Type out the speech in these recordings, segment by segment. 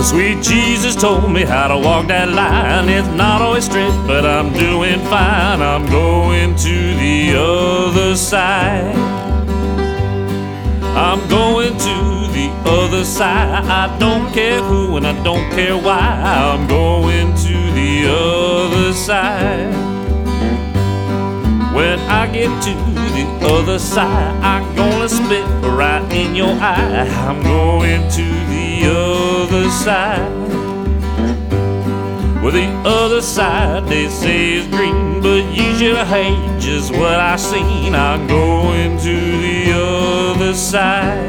Sweet Jesus told me how to walk that line. It's not always straight, but I'm doing fine. I'm going to the other side. I'm going to the other side. I don't care who and I don't care why. I'm going to the other side. When I get to the other side, I'm gonna spit right in your eye. I'm going to the other side. Well, the other side, they say is green, but you should hate just what I seen. I'm going to the other side.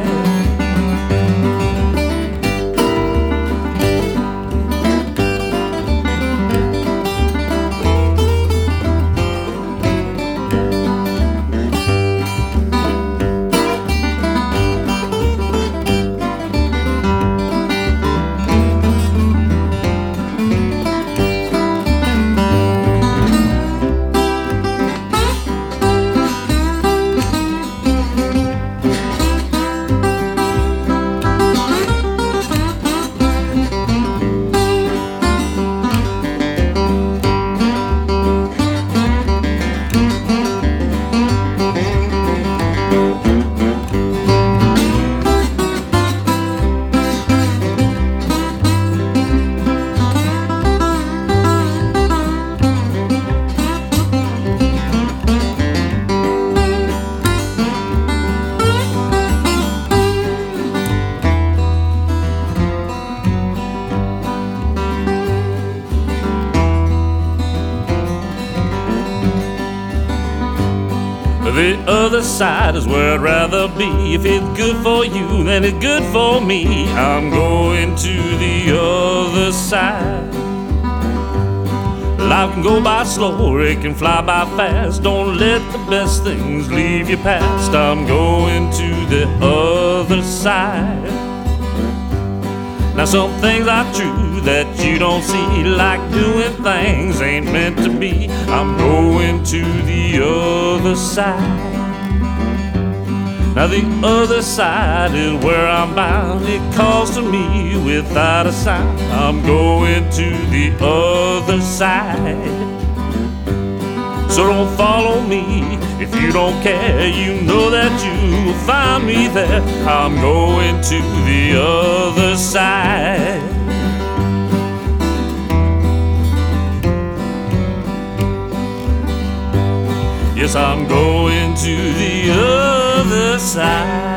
The other side is where I'd rather be. If it's good for you, then it's good for me. I'm going to the other side. Life can go by slow or it can fly by fast. Don't let the best things leave your past. I'm going to the other side. Now some things are true that you don't see, like doing things ain't meant to be. I'm going to the other side. Now the other side is where I'm bound. It calls to me without a sound. I'm going to the other side. So don't follow me if you don't care. You know that you will find me there. I'm going to the other side. Yes, I'm going to the other side.